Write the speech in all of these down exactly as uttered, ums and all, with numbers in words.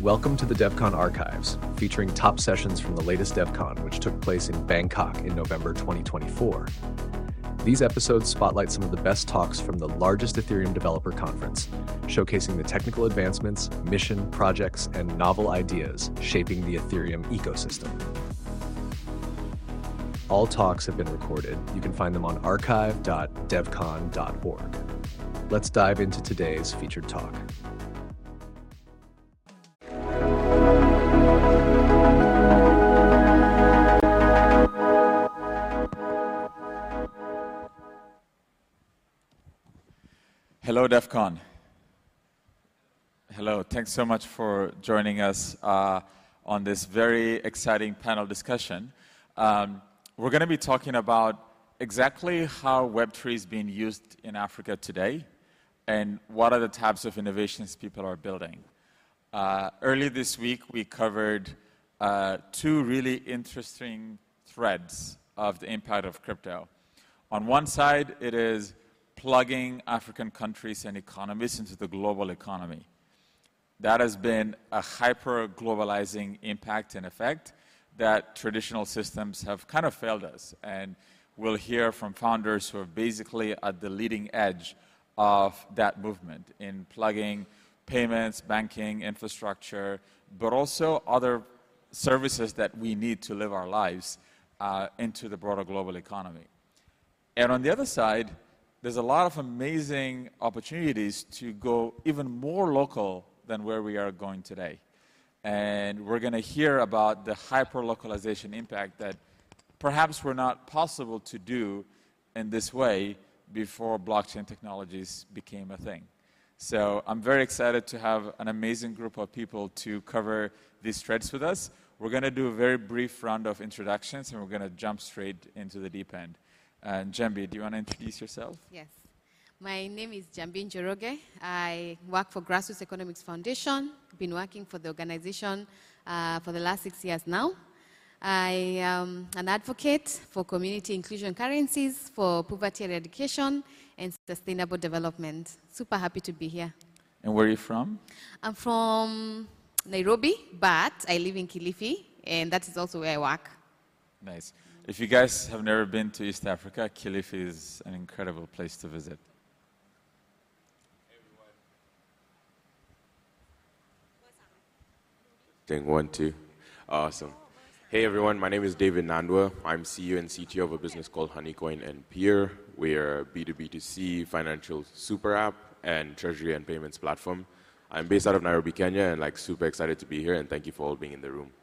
Welcome to the DevCon Archives, featuring top sessions from the latest DevCon, which took place in Bangkok in November twenty twenty-four. These episodes spotlight some of the best talks from the largest Ethereum developer conference, showcasing the technical advancements, mission, projects, and novel ideas shaping the Ethereum ecosystem. All talks have been recorded. You can find them on archive dot devcon dot org. Let's dive into today's featured talk. Hello, DevCon. Hello, thanks so much for joining us uh, on this very exciting panel discussion. Um, we're going to be talking about exactly how Web three is being used in Africa today and what are the types of innovations people are building. Uh, early this week, we covered uh, two really interesting threads of the impact of crypto. On one side, it is plugging African countries and economies into the global economy. That has been a hyper-globalizing impact and effect that traditional systems have kind of failed us. And we'll hear from founders who are basically at the leading edge of that movement in plugging payments, banking, infrastructure, but also other services that we need to live our lives uh, into the broader global economy. And on the other side, there's a lot of amazing opportunities to go even more local than where we are going today. And we're going to hear about the hyper-localization impact that perhaps were not possible to do in this way before blockchain technologies became a thing. So I'm very excited to have an amazing group of people to cover these threads with us. We're going to do a very brief round of introductions, and we're going to jump straight into the deep end. And Jambi, do you want to introduce yourself? Yes. My name is Jambi Njoroge. I work for Grassroots Economics Foundation. I've been working for the organization uh, for the last six years now. I am an advocate for community inclusion currencies, for poverty eradication, and sustainable development. Super happy to be here. And where are you from? I'm from Nairobi, but I live in Kilifi, and that is also where I work. Nice. If you guys have never been to East Africa, Kilifi is an incredible place to visit. Thing one, two. Awesome. Hey everyone, my name is David Nandwa. I'm C E O and C T O of a business called Honeycoin and Peer. We're a B two B two C financial super app and treasury and payments platform. I'm based out of Nairobi, Kenya, and like super excited to be here, and thank you for all being in the room.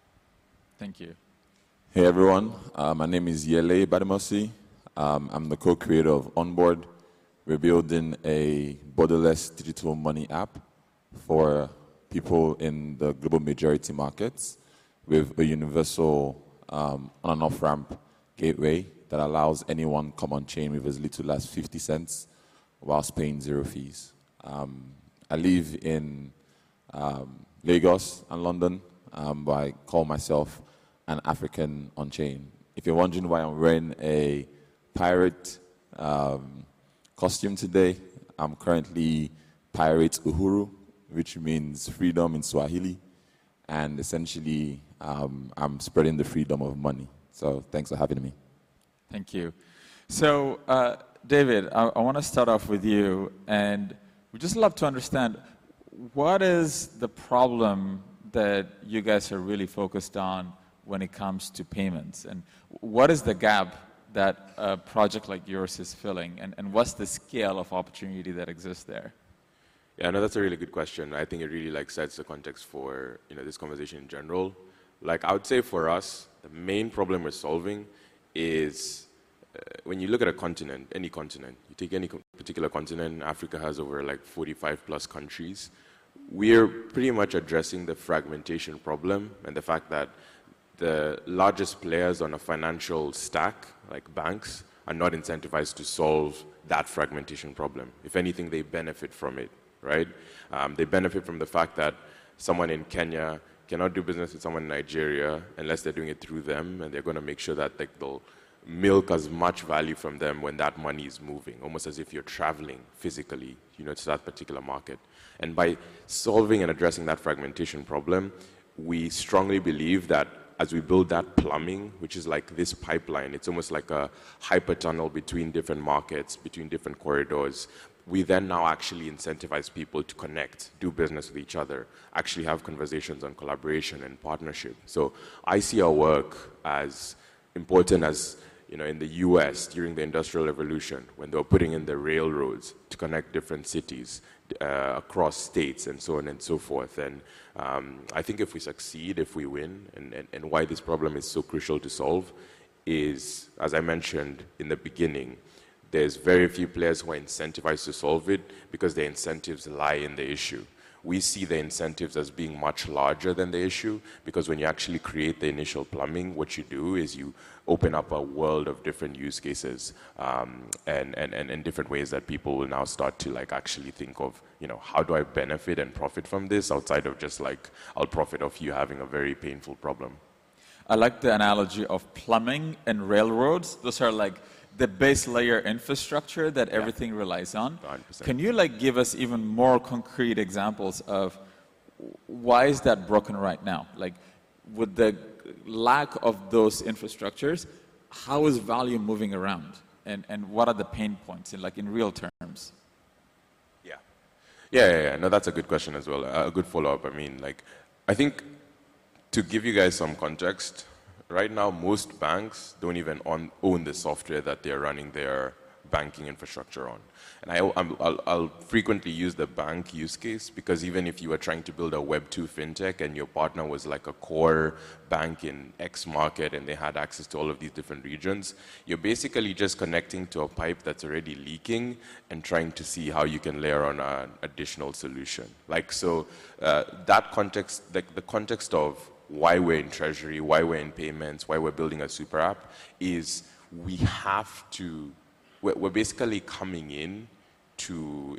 Thank you. Hey everyone, uh, my name is Yele Bademosi. Um, I'm the co-creator of Onboard. We're building a borderless digital money app for people in the global majority markets with a universal um, on and off ramp gateway that allows anyone come on chain with as little as fifty cents whilst paying zero fees. Um, I live in um, Lagos and London, um, but I call myself an African on chain. If you're wondering why I'm wearing a pirate um, costume today, I'm currently Pirate Uhuru, which means freedom in Swahili, and essentially um, I'm spreading the freedom of money. So thanks for having me. Thank you. So uh, David, I, I want to start off with you, and we'd just love to understand what is the problem that you guys are really focused on when it comes to payments, and what is the gap that a project like yours is filling, and, and what's the scale of opportunity that exists there? Yeah, no, that's a really good question. I think it really like sets the context for you know this conversation in general. Like I would say for us, the main problem we're solving is uh, when you look at a continent, any continent, you take any co- particular continent, Africa has over like forty-five plus countries. We're pretty much addressing the fragmentation problem and the fact that the largest players on a financial stack, like banks, are not incentivized to solve that fragmentation problem. If anything, they benefit from it, right? Um, they benefit from the fact that someone in Kenya cannot do business with someone in Nigeria unless they're doing it through them, and they're going to make sure that like, they'll milk as much value from them when that money is moving, almost as if you're traveling physically, you know, to that particular market. And by solving and addressing that fragmentation problem, we strongly believe that as we build that plumbing, which is like this pipeline, it's almost like a hyper tunnel between different markets, between different corridors. We then now actually incentivize people to connect, do business with each other, actually have conversations on collaboration and partnership. So I see our work as important as, you know, in the U S during the Industrial Revolution, when they were putting in the railroads to connect different cities uh, across states and so on and so forth. And um, I think if we succeed, if we win, and, and, and why this problem is so crucial to solve is, as I mentioned in the beginning, there's very few players who are incentivized to solve it because their incentives lie in the issue. We see the incentives as being much larger than the issue because when you actually create the initial plumbing, what you do is you open up a world of different use cases um, and, and, and, and different ways that people will now start to like actually think of, you know, how do I benefit and profit from this outside of just like, I'll profit off you having a very painful problem. I like the analogy of plumbing and railroads. Those are like the base layer infrastructure that yeah. everything relies on. one hundred percent. Can you like give us even more concrete examples of why is that broken right now? Like with the lack of those infrastructures, how is value moving around? And, and what are the pain points in like in real terms? Yeah. Yeah, yeah, yeah. No, that's a good question as well. A good follow-up. I mean, like, I think to give you guys some context, right now, most banks don't even on, own the software that they're running their banking infrastructure on. And I, I'm, I'll, I'll frequently use the bank use case because even if you were trying to build a Web two fintech and your partner was like a core bank in X market and they had access to all of these different regions, you're basically just connecting to a pipe that's already leaking and trying to see how you can layer on an additional solution. Like, so uh, that context, like the context of why we're in treasury, why we're in payments, why we're building a super app is we have to, we're, we're basically coming in to,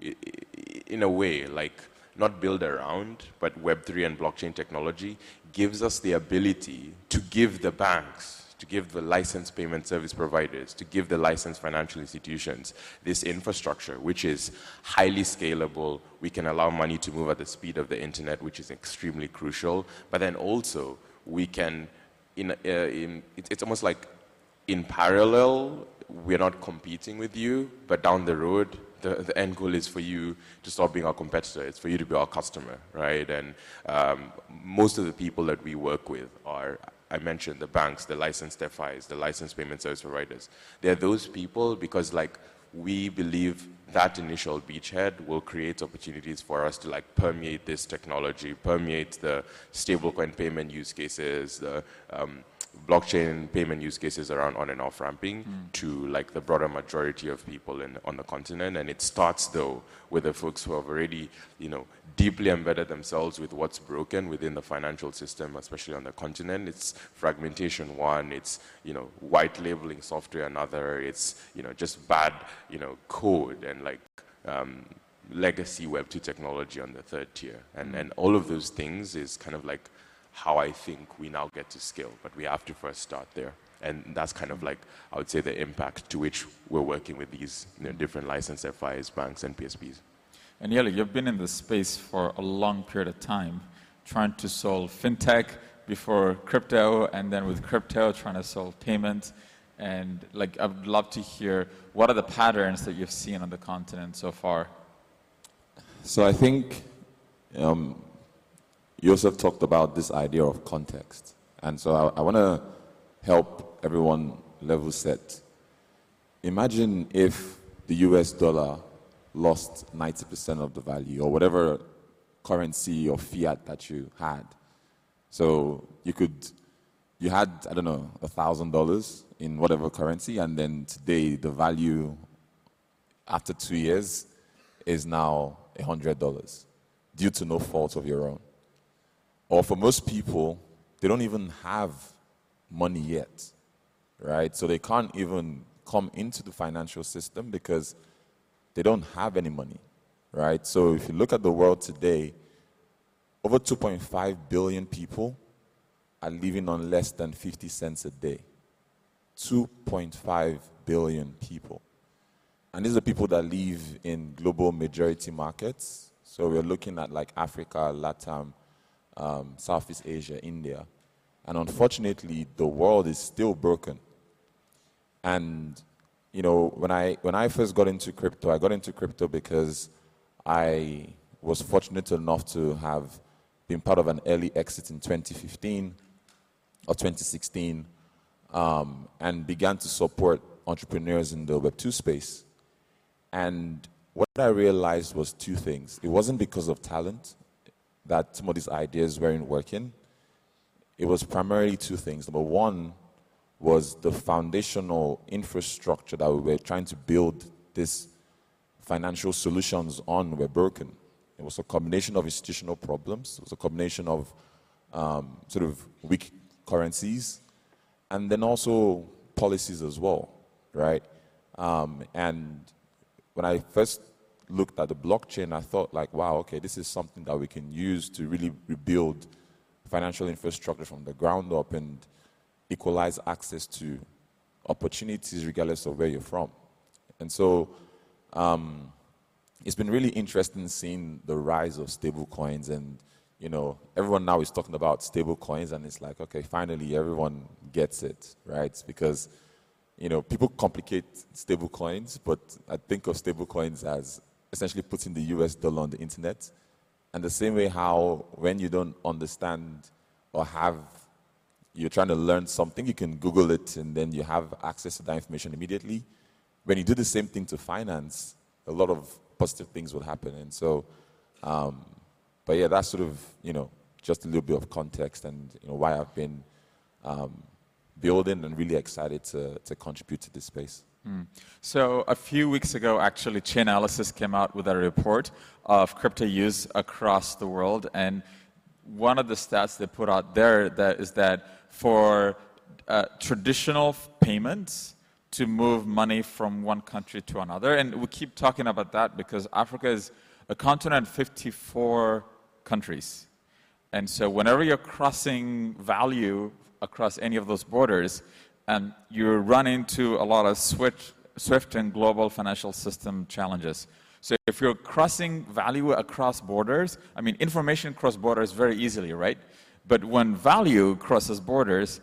in a way, like not build around, but Web three and blockchain technology gives us the ability to give the banks, to give the licensed payment service providers, to give the licensed financial institutions this infrastructure, which is highly scalable. We can allow money to move at the speed of the internet, which is extremely crucial. But then also, we can, in, uh, in, it's, it's almost like in parallel, we're not competing with you, but down the road, the, the end goal is for you to stop being our competitor. It's for you to be our customer, right? And um, most of the people that we work with are, I mentioned the banks, the licensed F Is, the licensed payment service providers. They're those people because like we believe that initial beachhead will create opportunities for us to like permeate this technology, permeate the stablecoin payment use cases, the um, blockchain payment use cases around on and off ramping mm. to like the broader majority of people in, on the continent. And it starts though with the folks who have already, you know, deeply embedded themselves with what's broken within the financial system, especially on the continent. It's fragmentation one, it's, you know, white labeling software another, it's, you know, just bad, you know, code and like um, legacy Web two technology on the third tier. And, mm. and all of those things is kind of like how I think we now get to scale, but we have to first start there. And that's kind of like, I would say, the impact to which we're working with these you know, different licensed F Is, banks, and P S Ps. And Yele, you've been in this space for a long period of time, trying to solve fintech before crypto, and then with crypto, trying to solve payments. And like, I'd love to hear, what are the patterns that you've seen on the continent so far? So I think, um, Yosef talked about this idea of context. And so I, I want to help everyone level set. Imagine if the U S dollar lost ninety percent of the value, or whatever currency or fiat that you had. So you could, you had, I don't know, one thousand dollars in whatever currency, and then today the value after two years is now one hundred dollars due to no fault of your own. Or for most people, they don't even have money yet, right? So they can't even come into the financial system because they don't have any money, right? So if you look at the world today, over two point five billion people are living on less than fifty cents a day. two point five billion people. And these are people that live in global majority markets. So we're looking at like Africa, LATAM, um, Southeast Asia, India. And unfortunately, the world is still broken. And, you know, when I, when I first got into crypto, I got into crypto because I was fortunate enough to have been part of an early exit in twenty fifteen or twenty sixteen, um, and began to support entrepreneurs in the Web two space. And what I realized was two things. It wasn't because of talent that some of these ideas weren't working. It was primarily two things. Number one was the foundational infrastructure that we were trying to build these financial solutions on were broken. It was a combination of institutional problems. It was a combination of um, sort of weak currencies, and then also policies as well, right? Um, and when I first looked at the blockchain, I thought like, wow, okay, this is something that we can use to really rebuild financial infrastructure from the ground up and equalize access to opportunities regardless of where you're from. And so um, it's been really interesting seeing the rise of stable coins, and you know, everyone now is talking about stable coins, and it's like, okay, finally everyone gets it, right? Because you know, people complicate stable coins, but I think of stable coins as essentially putting the U S dollar on the internet. And the same way how when you don't understand or have, you're trying to learn something, you can Google it and then you have access to that information immediately. When you do the same thing to finance, a lot of positive things will happen. And so, um, but yeah, that's sort of, you know, just a little bit of context and, you know, why I've been um, building and really excited to, to contribute to this space. Mm. So a few weeks ago, actually, Chainalysis came out with a report of crypto use across the world, and one of the stats they put out there that is that for uh, traditional payments to move money from one country to another, and we keep talking about that because Africa is a continent of fifty-four countries, and so whenever you're crossing value across any of those borders, and you run into a lot of swift, swift and global financial system challenges. So if you're crossing value across borders, I mean, information cross borders very easily, right? But when value crosses borders,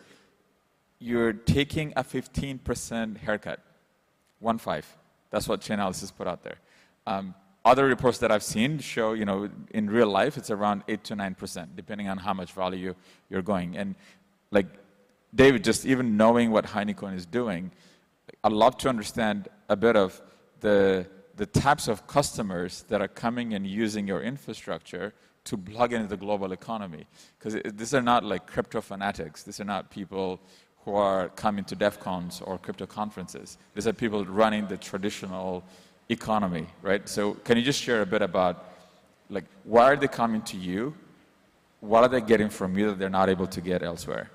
you're taking a fifteen percent haircut, one five. That's what Chainalysis put out there. Um, other reports that I've seen show, you know, in real life, it's around eight to nine percent, depending on how much value you're going. And like David, just even knowing what Honeycoin is doing, I'd love to understand a bit of the, the types of customers that are coming and using your infrastructure to plug into the global economy. Because these are not like crypto fanatics. These are not people who are coming to DEF CONs or crypto conferences. These are people running the traditional economy, right? So can you just share a bit about, like, why are they coming to you? What are they getting from you that they're not able to get elsewhere?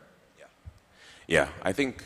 Yeah, I think,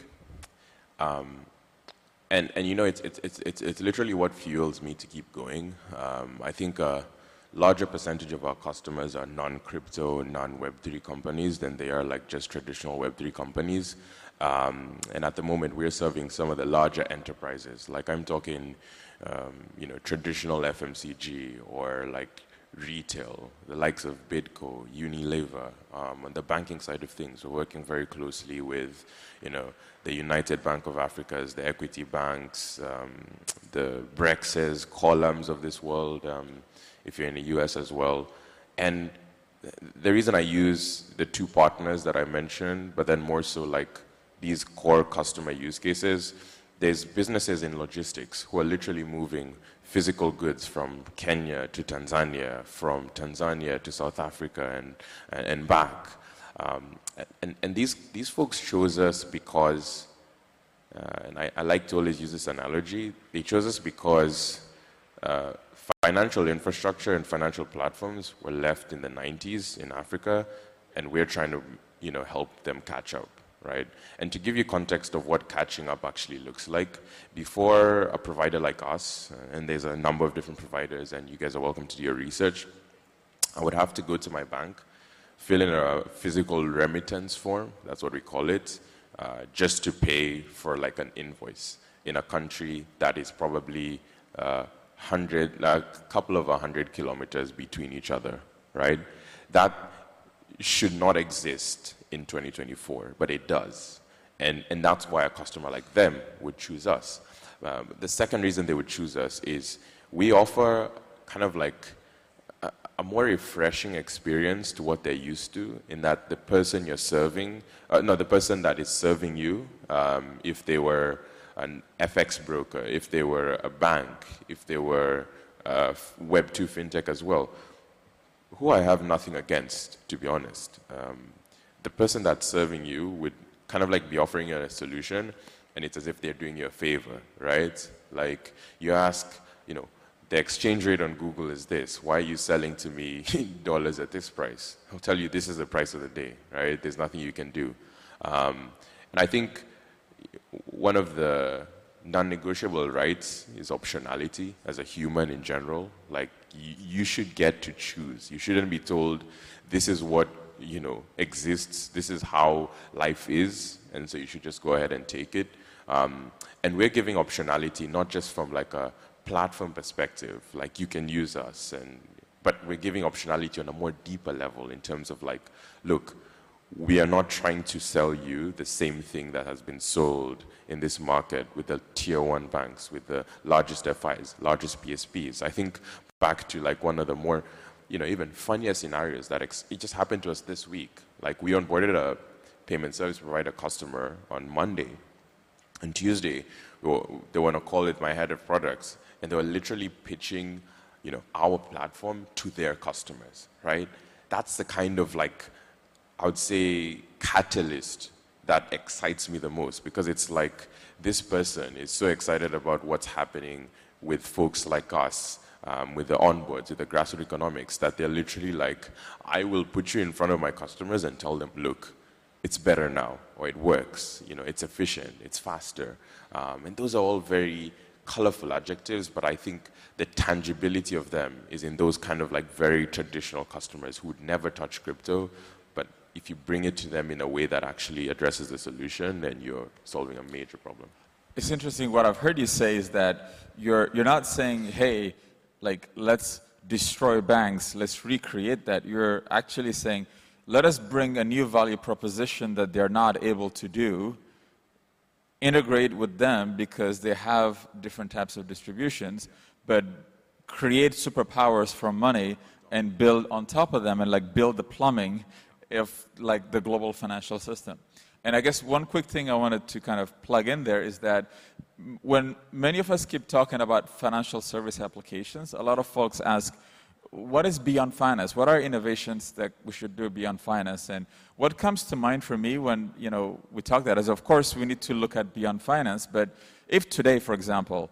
um, and and you know, it's it's it's it's it's literally what fuels me to keep going. Um, I think a larger percentage of our customers are non-crypto, non-Web three companies than they are like just traditional Web three companies. Um, and at the moment, we're serving some of the larger enterprises. Like I'm talking, um, you know, traditional F M C G or like retail, the likes of Bidco, Unilever. Um, on the banking side of things, we're working very closely with, you know, the United Bank of Africa's, the Equity Banks, um, the Brexes, columns of this world, um, if you're in the U S as well. And the reason I use the two partners that I mentioned, but then more so like these core customer use cases, there's businesses in logistics who are literally moving physical goods from Kenya to Tanzania, from Tanzania to South Africa and, and, and back. Um, and and these, these folks chose us because, uh, and I, I like to always use this analogy, they chose us because uh, financial infrastructure and financial platforms were left in the nineties in Africa, and we're trying to, you know, help them catch up. Right? And to give you context of what catching up actually looks like, before a provider like us, uh, and there's a number of different providers, and you guys are welcome to do your research, I would have to go to my bank, fill in a physical remittance form, that's what we call it, uh, just to pay for like an invoice in a country that is probably uh, hundred, a couple of a hundred kilometers between each other, right? That should not exist in twenty twenty-four, but it does. And, and that's why a customer like them would choose us. Um, the second reason they would choose us is we offer kind of like a, a more refreshing experience to what they're used to, in that the person you're serving, uh, no, the person that is serving you, um, if they were an F X broker, if they were a bank, if they were a Web two fintech as well, who I have nothing against, to be honest. Um, the person that's serving you would kind of like be offering you a solution, and it's as if they're doing you a favor, right? Like you ask, you know, the exchange rate on Google is this. Why are you selling to me dollars at this price? I'll tell you this is the price of the day, right? There's nothing you can do. Um, and I think one of the non-negotiable rights is optionality as a human in general. Like y- you should get to choose. You shouldn't be told this is what, you know, exists, this is how life is, and so you should just go ahead and take it. Um, and we're giving optionality not just from like a platform perspective, like you can use us, and but we're giving optionality on a more deeper level in terms of like, look, we are not trying to sell you the same thing that has been sold in this market with the tier one banks, with the largest F Is, largest P S Ps. I think back to like one of the more, you know, even funnier scenarios that ex- it just happened to us this week. Like we onboarded a payment service provider customer on Monday. On Tuesday, we were, they were on a call with my head of products, and they were literally pitching, you know, our platform to their customers, right? That's the kind of like, I would say, catalyst that excites me the most, because it's like this person is so excited about what's happening with folks like us, um, with the onboards, with the grassroots economics, that they're literally like, I will put you in front of my customers and tell them, look, it's better now, or it works, you know, it's efficient, it's faster. Um, and those are all very colorful adjectives, but I think the tangibility of them is in those kind of like very traditional customers who would never touch crypto, but if you bring it to them in a way that actually addresses the solution, then you're solving a major problem. It's interesting. What I've heard you say is that you're you're not saying, hey, like let's destroy banks, let's recreate that. You're actually saying, let us bring a new value proposition that they're not able to do, integrate with them because they have different types of distributions, but create superpowers from money and build on top of them, and like build the plumbing of like the global financial system. And I guess one quick thing I wanted to kind of plug in there is that when many of us keep talking about financial service applications, a lot of folks ask, what is beyond finance? What are innovations that we should do beyond finance? And what comes to mind for me when, you know, we talk that is, of course, we need to look at beyond finance. But if today, for example,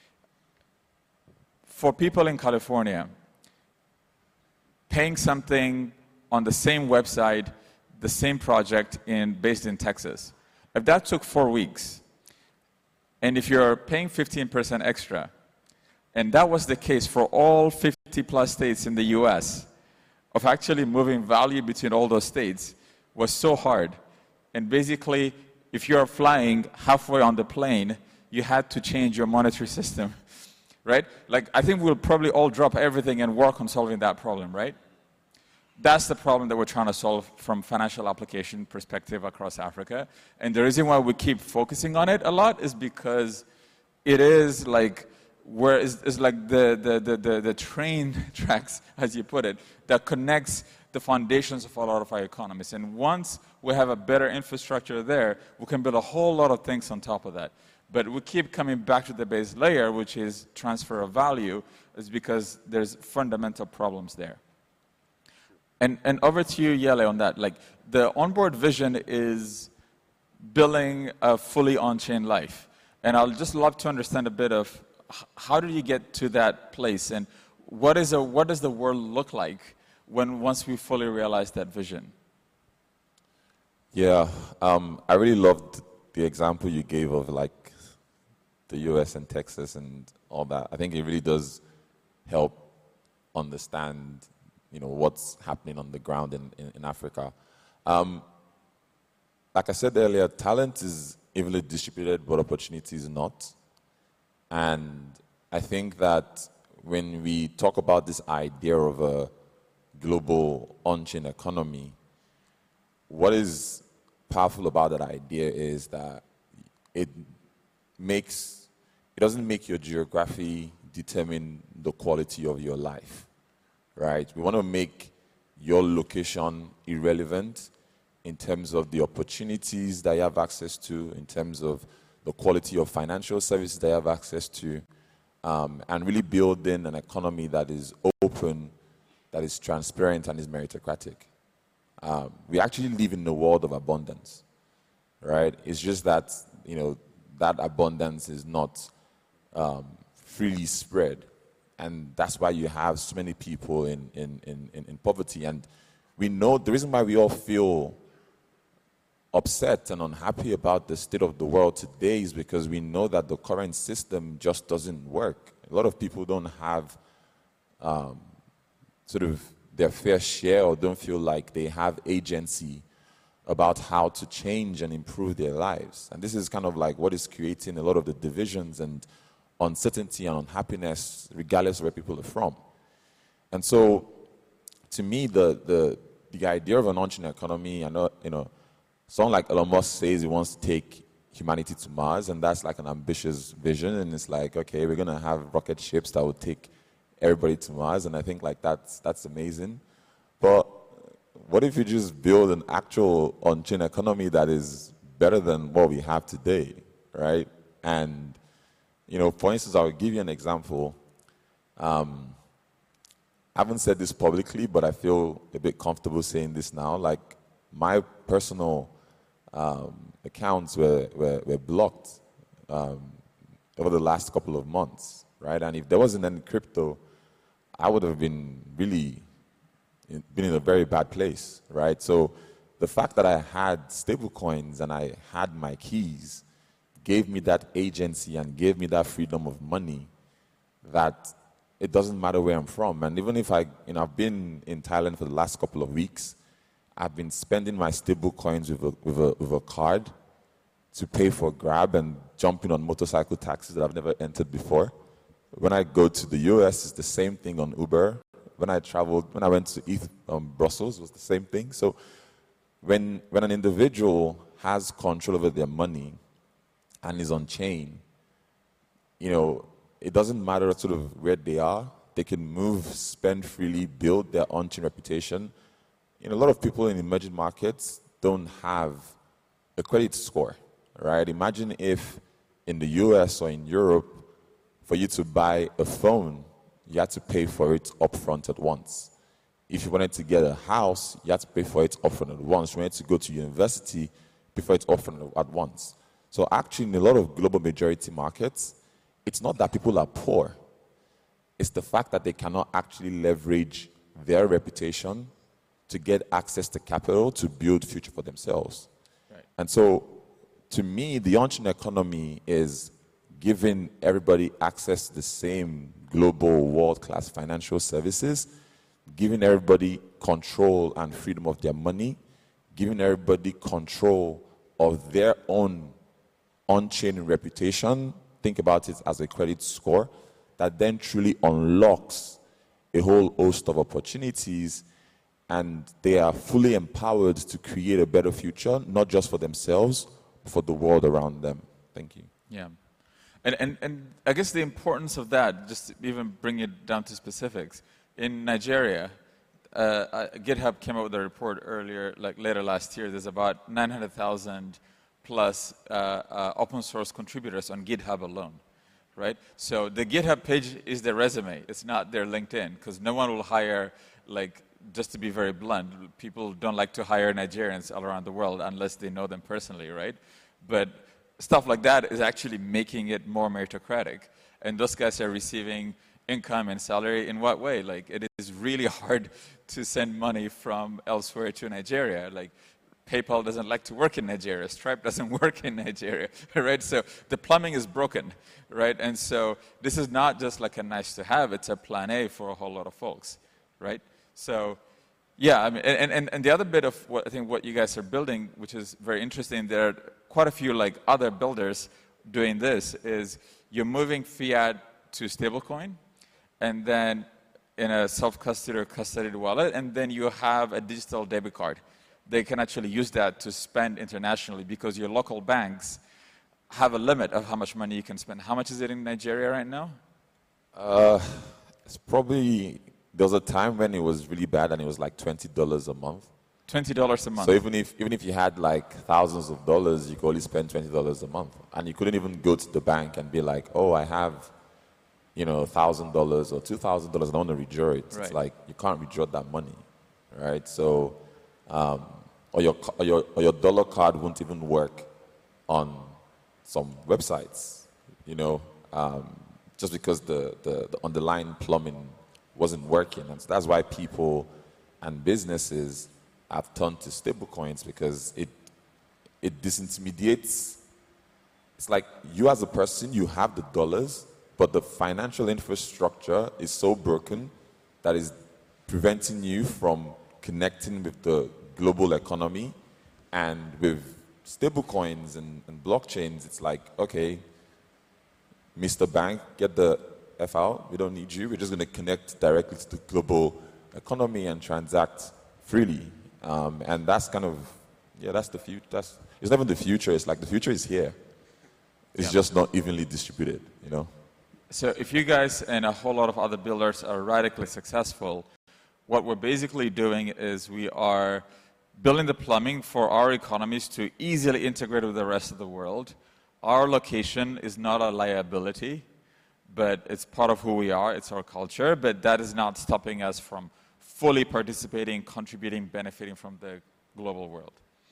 for people in California, paying something on the same website, the same project in, based in Texas, if that took four weeks, and if you're paying fifteen percent extra, and that was the case for all fifty plus states in the U S, of actually moving value between all those states was so hard. And basically, if you're flying halfway on the plane, you had to change your monetary system, right? Like, I think we'll probably all drop everything and work on solving that problem, right? That's the problem that we're trying to solve from financial application perspective across Africa. And the reason why we keep focusing on it a lot is because it is like, where is, is like the, the, the, the, the train tracks, as you put it, that connects the foundations of a lot of our economies. And once we have a better infrastructure there, we can build a whole lot of things on top of that. But we keep coming back to the base layer, which is transfer of value, is because there's fundamental problems there. And, and over to you, Yele, on that. Like, the onboard vision is building a fully on-chain life. And I'll just love to understand a bit of how do you get to that place, and what is a, what does the world look like when once we fully realize that vision? Yeah, um, I really loved the example you gave of like the U S and Texas and all that. I think it really does help understand, you know, what's happening on the ground in, in, in Africa. Um, like I said earlier, talent is evenly distributed, but opportunity is not. And I think that when we talk about this idea of a global on-chain economy, what is powerful about that idea is that it makes, it doesn't make your geography determine the quality of your life, right? We want to make your location irrelevant in terms of the opportunities that you have access to, in terms of the quality of financial services that you have access to, um, and really building an economy that is open, that is transparent, and is meritocratic. Um, we actually live in a world of abundance, right? It's just that, you know, that abundance is not um, freely spread. And that's why you have so many people in, in, in, in poverty. And we know the reason why we all feel upset and unhappy about the state of the world today is because we know that the current system just doesn't work. A lot of people don't have um, sort of their fair share or don't feel like they have agency about how to change and improve their lives. And this is kind of like what is creating a lot of the divisions and uncertainty and unhappiness regardless of where people are from. And so to me, the the, the idea of an on-chain economy, I know, you know, someone like Elon Musk says he wants to take humanity to Mars, and that's like an ambitious vision, and it's like, okay, we're going to have rocket ships that will take everybody to Mars, and I think like that's that's amazing. But what if you just build an actual on-chain economy that is better than what we have today, right? And, you know, for instance, I'll give you an example. Um, I haven't said this publicly, but I feel a bit comfortable saying this now. Like, my personal um, accounts were, were, were blocked um, over the last couple of months, right? And if there wasn't any crypto, I would have been really in, been in a very bad place, right? So the fact that I had stable coins and I had my keys gave me that agency and gave me that freedom of money that it doesn't matter where I'm from. And even if I, you know, I've been in Thailand for the last couple of weeks, I've been spending my stable coins with a, with a, with a card to pay for Grab and jumping on motorcycle taxis that I've never entered before. When I go to the U S, it's the same thing on Uber. When I traveled, when I went to East, um, Brussels, it was the same thing. So when, when an individual has control over their money and is on chain, you know, it doesn't matter sort of where they are. They can move, spend freely, build their on-chain reputation. You know, a lot of people in emerging markets don't have a credit score, right? Imagine if in the U S or in Europe, for you to buy a phone, you had to pay for it upfront at once. If you wanted to get a house, you had to pay for it upfront at once. You wanted to go to university, pay for it upfront at once. So actually, in a lot of global majority markets, it's not that people are poor. It's the fact that they cannot actually leverage their reputation to get access to capital to build future for themselves. Right. And so, to me, the on-chain economy is giving everybody access to the same global world-class financial services, giving everybody control and freedom of their money, giving everybody control of their own on-chain reputation. Think about it as a credit score that then truly unlocks a whole host of opportunities, and they are fully empowered to create a better future, not just for themselves, but for the world around them. Thank you. Yeah. And, and, and I guess the importance of that, just to even bring it down to specifics. In Nigeria, uh, GitHub came out with a report earlier, like later last year, there's about nine hundred thousand plus uh, uh, open source contributors on GitHub alone, right? So the GitHub page is their resume. It's not their LinkedIn, because no one will hire, like, just to be very blunt, people don't like to hire Nigerians all around the world unless they know them personally, right? But stuff like that is actually making it more meritocratic. And those guys are receiving income and salary in what way? Like, it is really hard to send money from elsewhere to Nigeria. Like, PayPal doesn't like to work in Nigeria. Stripe doesn't work in Nigeria, right? So the plumbing is broken, right? And so this is not just like a nice to have, it's a plan A for a whole lot of folks, right? So Yeah, I mean, and, and, and the other bit of what I think what you guys are building, which is very interesting, there are quite a few like other builders doing this, is you're moving fiat to stablecoin, and then in a self-custody or custodied wallet, and then you have a digital debit card. They can actually use that to spend internationally because your local banks have a limit of how much money you can spend. How much is it in Nigeria right now? Uh, it's probably, there was a time when it was really bad and it was like twenty dollars a month. twenty dollars a month. So even if, even if you had like thousands of dollars, you could only spend twenty dollars a month. And you couldn't even go to the bank and be like, oh, I have, you know, one thousand dollars or two thousand dollars and I want to withdraw it. Right. It's like, you can't withdraw that money, right? So, um, or, your, or, your, or your dollar card won't even work on some websites, you know, um, just because the, the, the underlying plumbing wasn't working. And so that's why people and businesses have turned to stablecoins, because it, it disintermediates. It's like you as a person, you have the dollars, but the financial infrastructure is so broken that is preventing you from connecting with the global economy. And with stablecoins and, and blockchains, it's like, okay, Mister Bank, get the F out. We don't need you. We're just going to connect directly to the global economy and transact freely. Um, and that's kind of, yeah, that's the future. That's, it's not even the future. It's like the future is here. It's yeah. just not evenly distributed, you know? So if you guys and a whole lot of other builders are radically successful, what we're basically doing is we are building the plumbing for our economies to easily integrate with the rest of the world. Our location is not a liability, but it's part of who we are. It's our culture, but that is not stopping us from fully participating, contributing, benefiting from the global world.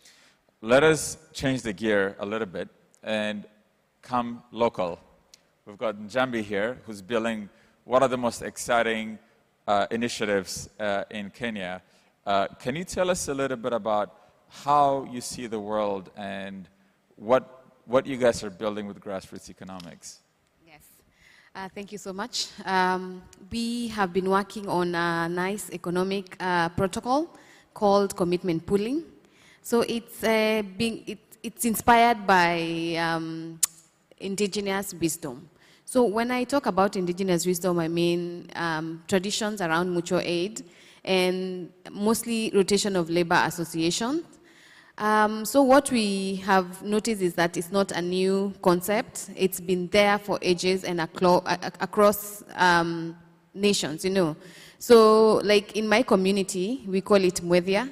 Let us change the gear a little bit and come local. We've got Njambi here, who's building one of the most exciting uh, initiatives uh, in Kenya. Uh, can you tell us a little bit about how you see the world and what, what you guys are building with grassroots economics? Yes, uh, thank you so much. Um, we have been working on a nice economic uh, protocol called commitment pooling. So it's, uh, being, it, it's inspired by um, indigenous wisdom. So when I talk about indigenous wisdom, I mean um, traditions around mutual aid and mostly rotation of labor associations. Um, so what we have noticed is that it's not a new concept. It's been there for ages and across um, nations, you know. So like in my community, we call it Mwethia.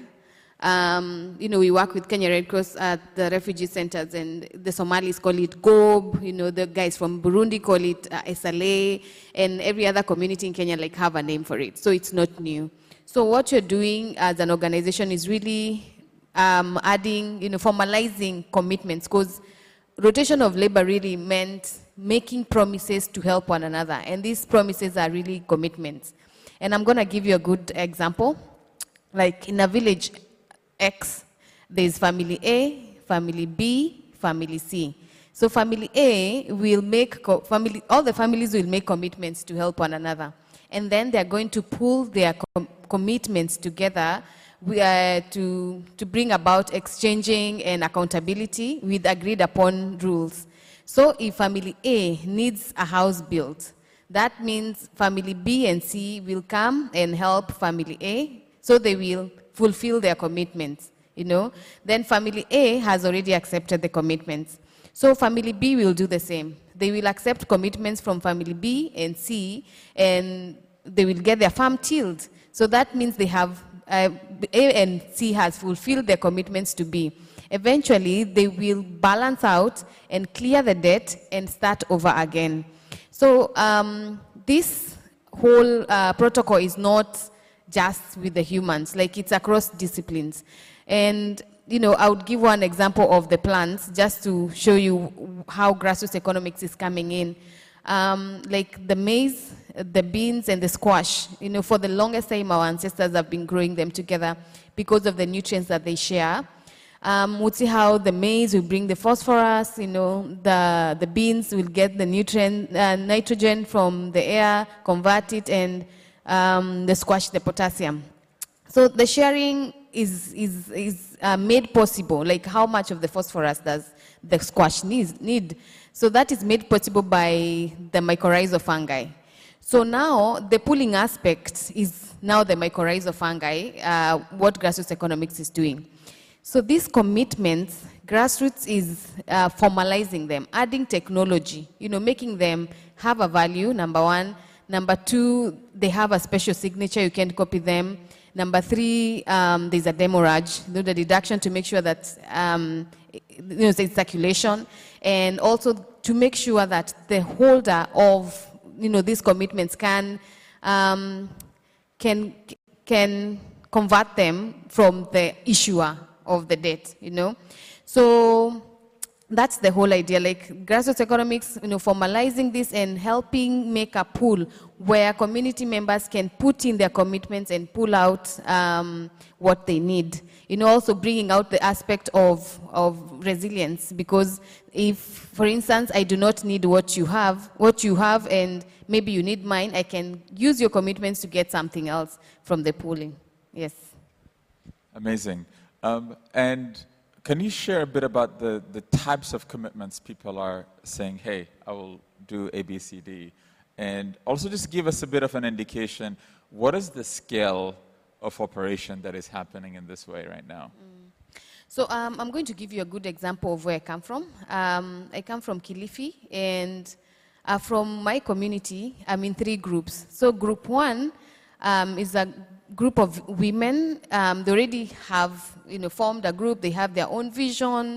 Um, you know, we work with Kenya Red Cross at the refugee centers, and the Somalis call it G O B, you know, the guys from Burundi call it uh, S L A, and every other community in Kenya like have a name for it, so it's not new. So what you're doing as an organization is really um, adding, you know, formalizing commitments, because rotation of labor really meant making promises to help one another, and these promises are really commitments. And I'm going to give you a good example. Like in a village X, there's family A, family B, family C. So family A will make, family, all the families will make commitments to help one another. And then they're going to pool their com commitments together uh, to, to bring about exchanging and accountability with agreed upon rules. So if family A needs a house built, that means family B and C will come and help family A, so they will fulfill their commitments, you know. Then family A has already accepted the commitments. So family B will do the same. They will accept commitments from family B and C, and they will get their farm tilled. So that means they have, uh, A and C has fulfilled their commitments to B. Eventually, they will balance out and clear the debt and start over again. So um, this whole uh, protocol is not just with the humans, like it's across disciplines. And, you know, I would give one example of the plants just to show you how grassroots economics is coming in. Um, like the maize, the beans, and the squash, you know, for the longest time our ancestors have been growing them together because of the nutrients that they share. Um, we'll see how the maize will bring the phosphorus, you know, the, the beans will get the nutrient, uh, nitrogen from the air, convert it, and um, the squash the potassium. So the sharing is, is, is uh, made possible, like how much of the phosphorus does the squash needs, need. So that is made possible by the mycorrhizal fungi. So now the pooling aspect is now the mycorrhizal fungi, uh, what grassroots economics is doing. So these commitments, grassroots is uh, formalizing them, adding technology, you know, making them have a value, number one. Number two, they have a special signature, you can't copy them. Number three, um, there's a demurrage, the deduction to make sure that um, you know, it's circulation, and also to make sure that the holder of you know these commitments can um, can can convert them from the issuer of the debt. You know, so that's the whole idea. Like grassroots economics, you know, formalizing this and helping make a pool where community members can put in their commitments and pull out um, what they need. You know, also bringing out the aspect of, of resilience, because if, for instance, I do not need what you have, what you have, and maybe you need mine, I can use your commitments to get something else from the pooling. Yes. Amazing. Um, and can you share a bit about the, the types of commitments people are saying, hey, I will do A, B, C, D? And also just give us a bit of an indication, what is the scale of operation that is happening in this way right now? Mm. So um, I'm going to give you a good example of where I come from. Um, I come from Kilifi, and uh, from my community, I'm in three groups. So group one um, is a group of women. Um, they already have, you know, formed a group. They have their own vision.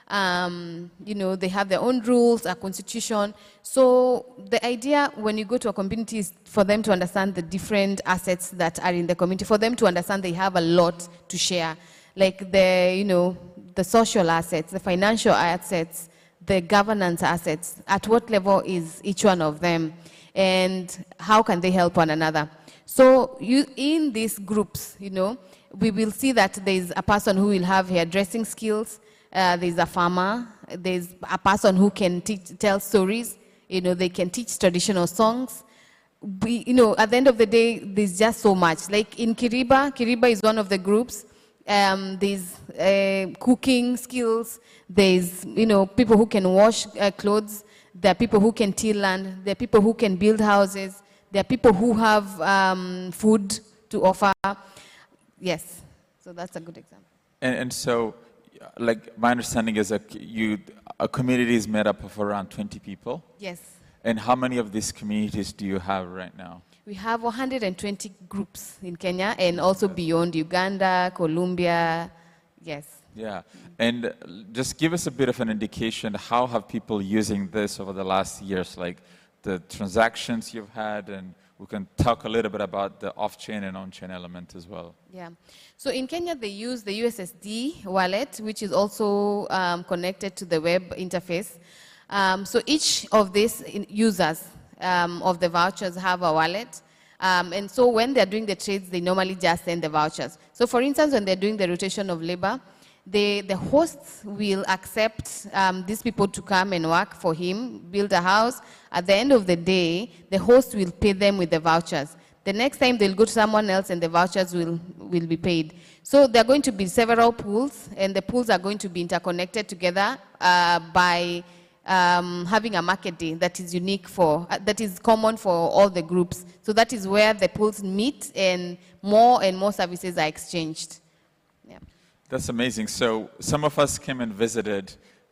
Um, you know, they have their own rules, a constitution. So the idea when you go to a community is for them to understand the different assets that are in the community, for them to understand they have a lot to share, like the, you know, the social assets, the financial assets, the governance assets. At what level is each one of them, and how can they help one another? So you, in these groups, you know, we will see that there's a person who will have hairdressing skills, uh, there's a farmer, there's a person who can teach, tell stories, you know, they can teach traditional songs. We, you know, at the end of the day, there's just so much. Like in Kiriba, Kiriba is one of the groups. Um, there's uh, cooking skills, there's, you know, people who can wash uh, clothes, there are people who can till land, there are people who can build houses, there are people who have um, food to offer. Yes, so that's a good example. And, and so, like, my understanding is that you, a community is made up of around twenty people? Yes. And how many of these communities do you have right now? We have one hundred twenty groups in Kenya, and also beyond Uganda, Colombia, yes. Yeah, and just give us a bit of an indication, how have people using this over the last years, like the transactions you've had, and we can talk a little bit about the off-chain and on-chain element as well. Yeah. So in Kenya, they use the U S S D wallet, which is also um, connected to the web interface. Um, so each of these users um, of the vouchers have a wallet. Um, and so when they're doing the trades, they normally just send the vouchers. So for instance, when they're doing the rotation of labor, They, the hosts will accept um, these people to come and work for him, build a house. At the end of the day, the host will pay them with the vouchers. The next time they'll go to someone else and the vouchers will, will be paid. So there are going to be several pools, and the pools are going to be interconnected together uh, by um, having a market day that is unique for, uh, that is common for all the groups. So that is where the pools meet and more and more services are exchanged. Yeah. That's amazing. So some of us came and visited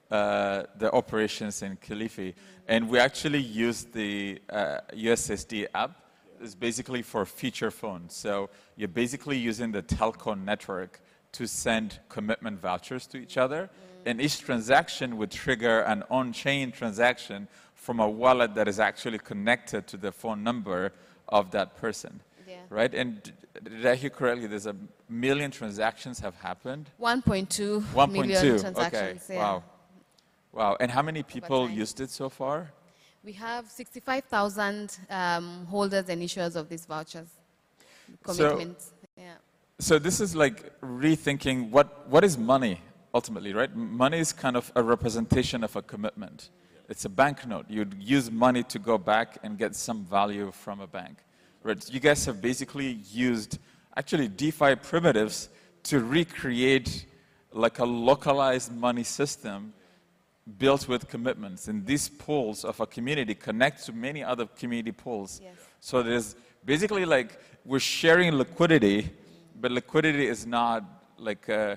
uh, the operations in Kilifi, and we actually used the uh, U S S D app. It's basically for feature phones. So you're basically using the telco network to send commitment vouchers to each other, mm. and each transaction would trigger an on-chain transaction from a wallet that is actually connected to the phone number of that person. Yeah. Right? And did I hear correctly, there's a million transactions have happened? one point two million transactions. Okay. Yeah. Wow. Wow. And how many people used it so far? We have sixty-five thousand um, holders and issuers of these vouchers. Commitments. So, yeah. So this is like rethinking what, what is money ultimately, right? Money is kind of a representation of a commitment. It's a banknote. You'd use money to go back and get some value from a bank. Right. You guys have basically used actually DeFi primitives to recreate like a localized money system built with commitments. And these pools of a community connect to many other community pools. Yes. So there's basically like we're sharing liquidity, but liquidity is not like a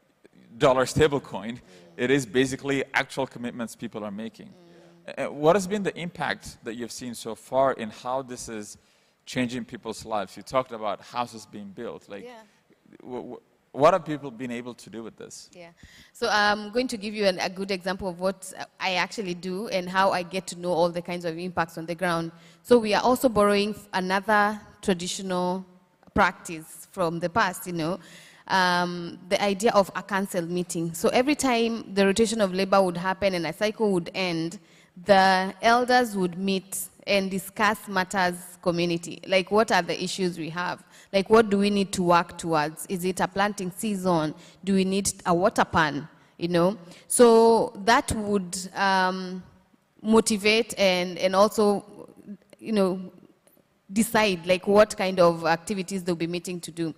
dollar stablecoin. Mm. It is basically actual commitments people are making. Mm. Uh, what has been the impact that you've seen so far in how this is changing people's lives? You talked about houses being built. Like, Yeah. w- w- what have people been able to do with this? Yeah. So I'm going to give you an, a good example of what I actually do and how I get to know all the kinds of impacts on the ground. So we are also borrowing another traditional practice from the past, you know, um, the idea of a council meeting. So every time the rotation of labor would happen and a cycle would end, the elders would meet and discuss matters community. Like, what are the issues we have? Like, what do we need to work towards? Is it a planting season? Do we need a water pan? You know? So that would um, motivate and, and also, you know, decide like what kind of activities they'll be meeting to do.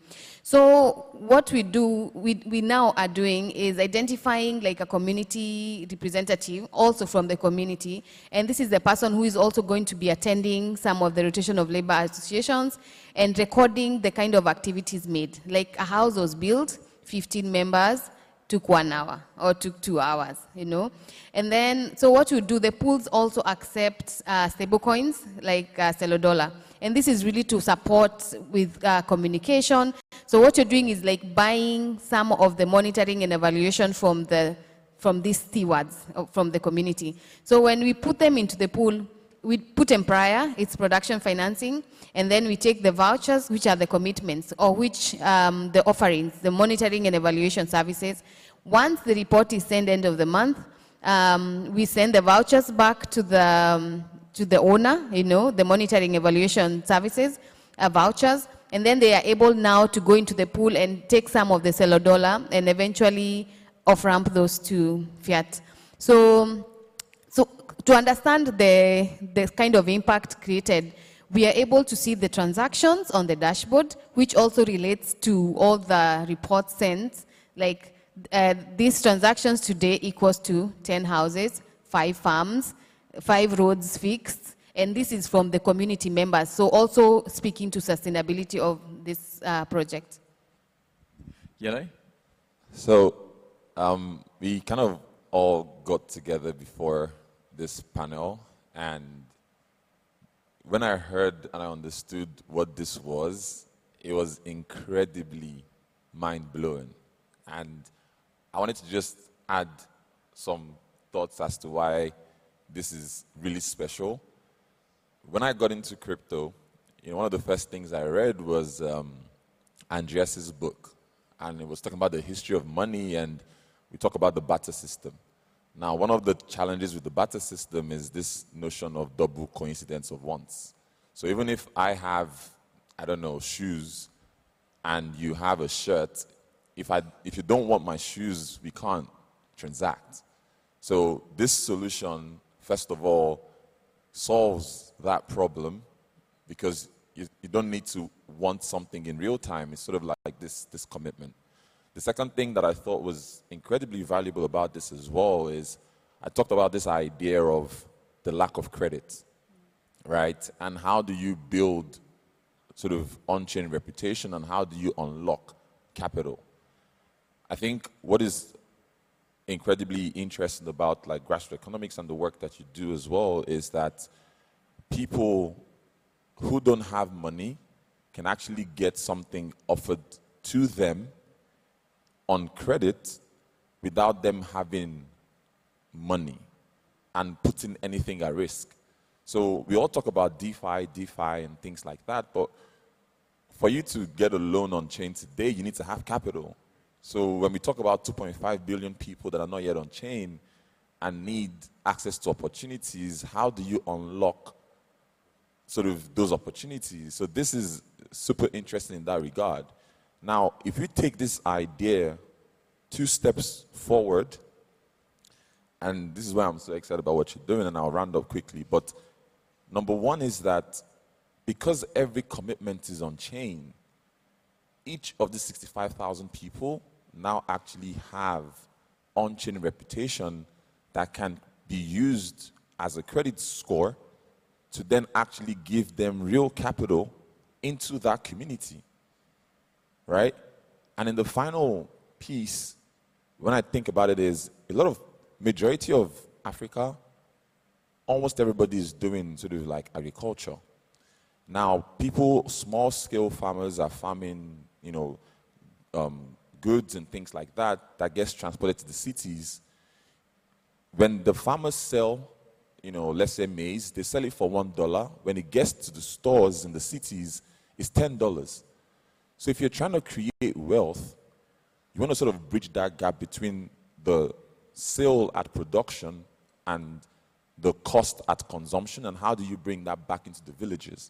So what we do, we, we now are doing is identifying like a community representative also from the community, and this is the person who is also going to be attending some of the rotation of labor associations and recording the kind of activities made. Like a house was built, fifteen members, took one hour or took two hours, you know. And then, so what you do, the pools also accept uh, stable coins like uh, Celo Dollar. And this is really to support with uh, communication. So what you're doing is like buying some of the monitoring and evaluation from the from these stewards from the community. So when we put them into the pool, we put them prior, it's production financing, and then we take the vouchers, which are the commitments, or which um, the offerings, the monitoring and evaluation services. Once the report is sent end of the month, um, we send the vouchers back to the um, to the owner, you know, the monitoring evaluation services, uh, vouchers, and then they are able now to go into the pool and take some of the Celo Dollar and eventually off-ramp those to fiat. So, so to understand the, the kind of impact created, we are able to see the transactions on the dashboard, which also relates to all the reports sent, like uh, these transactions today equals to ten houses, five farms, five roads fixed, and this is from the community members, so also speaking to sustainability of this uh, project. Yele? So um, we kind of all got together before this panel, and when I heard and I understood what this was, it was incredibly mind-blowing. And I wanted to just add some thoughts as to why this is really special. When I got into crypto, you know, one of the first things I read was um, Andreas's book, and it was talking about the history of money, and we talk about the barter system. Now, one of the challenges with the barter system is this notion of double coincidence of wants. So even if I have, I don't know, shoes, and you have a shirt, if I if you don't want my shoes, we can't transact. So this solution, first of all, solves that problem because you, you don't need to want something in real time. It's sort of like, like this, this commitment. The second thing that I thought was incredibly valuable about this as well is I talked about this idea of the lack of credit, right? And how do you build sort of on-chain reputation and how do you unlock capital? I think what is incredibly interesting about like grassroots economics and the work that you do as well is that people who don't have money can actually get something offered to them on credit without them having money and putting anything at risk. So we all talk about DeFi, DeFi and things like that, but for you to get a loan on chain today, you need to have capital. So when we talk about two point five billion people that are not yet on chain and need access to opportunities, how do you unlock sort of those opportunities? So this is super interesting in that regard. Now, if you take this idea two steps forward, and this is why I'm so excited about what you're doing, and I'll round up quickly, but number one is that because every commitment is on chain, each of the sixty-five thousand people now actually have on-chain reputation that can be used as a credit score to then actually give them real capital into that community, right? And in the final piece, when I think about it, is a lot of, majority of Africa, almost everybody is doing sort of like agriculture. Now, people, small-scale farmers are farming, you know, um, goods and things like that, that gets transported to the cities. When the farmers sell, you know, let's say maize, they sell it for one dollar. When it gets to the stores in the cities, it's ten dollars. So if you're trying to create wealth, you want to sort of bridge that gap between the sale at production and the cost at consumption, and how do you bring that back into the villages?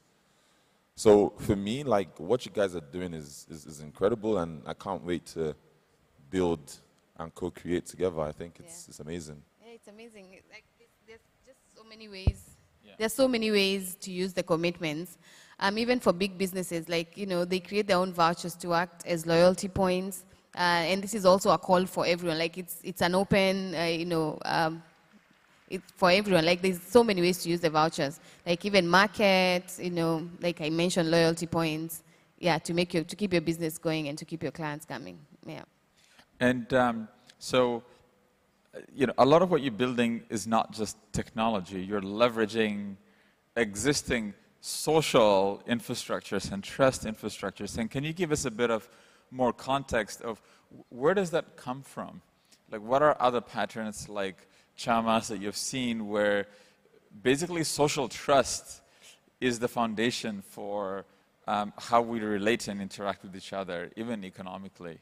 So for me, like, what you guys are doing is, is, is incredible, and I can't wait to build and co-create together. I think it's, yeah. it's amazing. Yeah, it's amazing. It's like, there's just so many ways. Yeah. There's so many ways to use the commitments. Um, even for big businesses, like, you know, they create their own vouchers to act as loyalty points. Uh, and this is also a call for everyone. Like, it's, it's an open, uh, you know, um, it's for everyone. Like, there's so many ways to use the vouchers. Like, even markets, you know, like I mentioned, loyalty points. Yeah, to make your, to keep your business going and to keep your clients coming. Yeah. And um, so, you know, a lot of what you're building is not just technology. You're leveraging existing social infrastructures and trust infrastructures. And can you give us a bit of more context of where does that come from? Like, what are other patterns like Chamas that you've seen where basically social trust is the foundation for um, how we relate and interact with each other, even economically?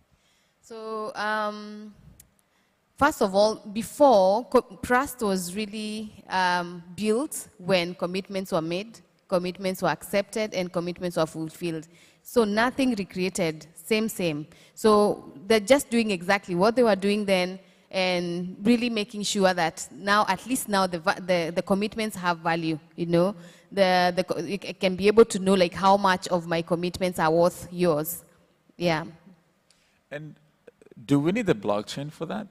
So, um, first of all, before, trust was really um, built when commitments were made, commitments were accepted, and commitments were fulfilled. So nothing recreated, same, same. So they're just doing exactly what they were doing then, and really making sure that now, at least now, the, the, the commitments have value, you know. The, the, you can be able to know, like, how much of my commitments are worth yours. Yeah. And do we need the blockchain for that?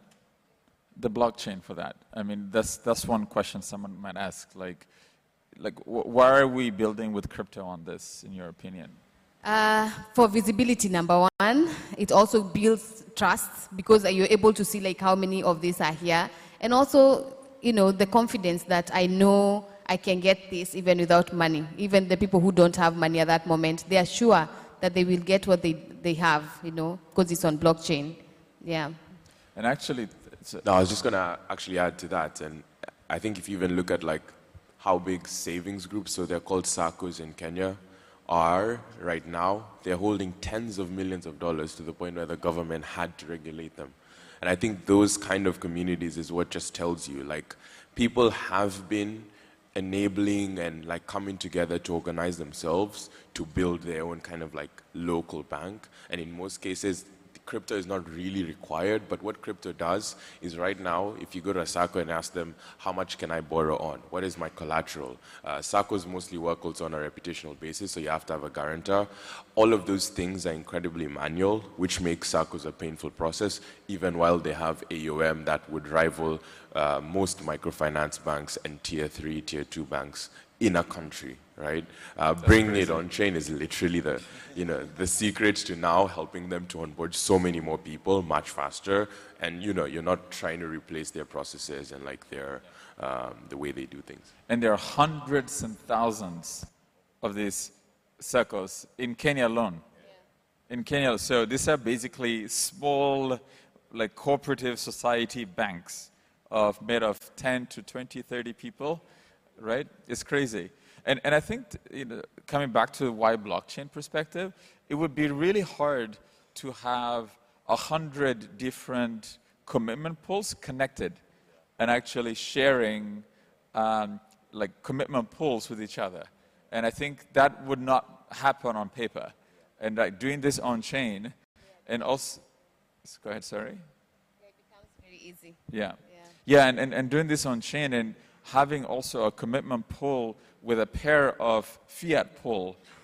The blockchain for that? I mean, that's, that's one question someone might ask. Like, like why are we building with crypto on this, in your opinion? Uh, for visibility, number one, it also builds trust because you're able to see like how many of these are here, and also, you know, the confidence that I know I can get this even without money. Even the people who don't have money at that moment, they are sure that they will get what they they have, you know, because it's on blockchain. Yeah. And actually, no, I was just gonna actually add to that, and I think if you even look at like how big savings groups, so they're called SACCOs in Kenya, are right now, they're holding tens of millions of dollars to the point where the government had to regulate them. And I think those kind of communities is what just tells you, like, people have been enabling and like coming together to organize themselves to build their own kind of like local bank. And in most cases, crypto is not really required, but what crypto does is right now, if you go to a SACCO and ask them, how much can I borrow on? What is my collateral? Uh, SACCOs mostly work also on a reputational basis, so you have to have a guarantor. All of those things are incredibly manual, which makes SACCOs a painful process, even while they have A U M that would rival uh, most microfinance banks and tier three, tier two banks in a country, right? Uh, bringing crazy. It on chain is literally the, you know, the secret to now helping them to onboard so many more people much faster. And you know, you're not trying to replace their processes and like their um, the way they do things. And there are hundreds and thousands of these SACCOs in Kenya alone. Yeah. In Kenya, so these are basically small, like cooperative society banks of made of ten to twenty, thirty people. Right? It's crazy. And, and I think, you know, coming back to the why blockchain perspective, it would be really hard to have a hundred different commitment pools connected and actually sharing um, like commitment pools with each other. And I think that would not happen on paper. And like doing this on chain, and also, go ahead, sorry? Yeah, it becomes very easy. Yeah. Yeah, yeah and, and, and doing this on chain and having also a commitment pool with a pair of fiat pool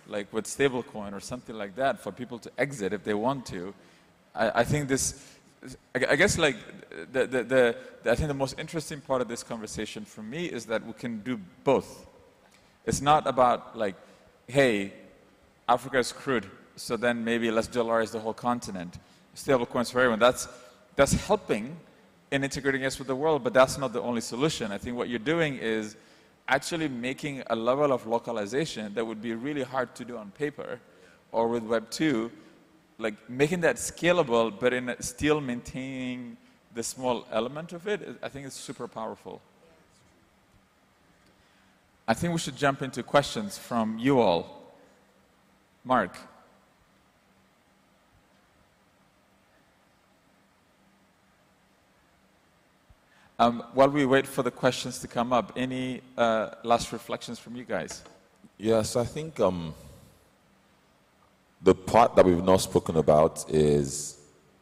like with stablecoin or something like that, for people to exit if they want to. I, I think this, I, I guess like the, the, the, the, I think the most interesting part of this conversation for me is that we can do both. It's not about like, hey, Africa is screwed, so then maybe let's dollarize the whole continent. Stablecoins for everyone. That's, that's helping in integrating us with the world, but that's not the only solution. I think what you're doing is actually making a level of localization that would be really hard to do on paper or with Web two, like making that scalable, but in still maintaining the small element of it. I think it's super powerful. I think we should jump into questions from you all. Mark. Um, while we wait for the questions to come up, any uh, last reflections from you guys? Yes, I think um, the part that we've not spoken about is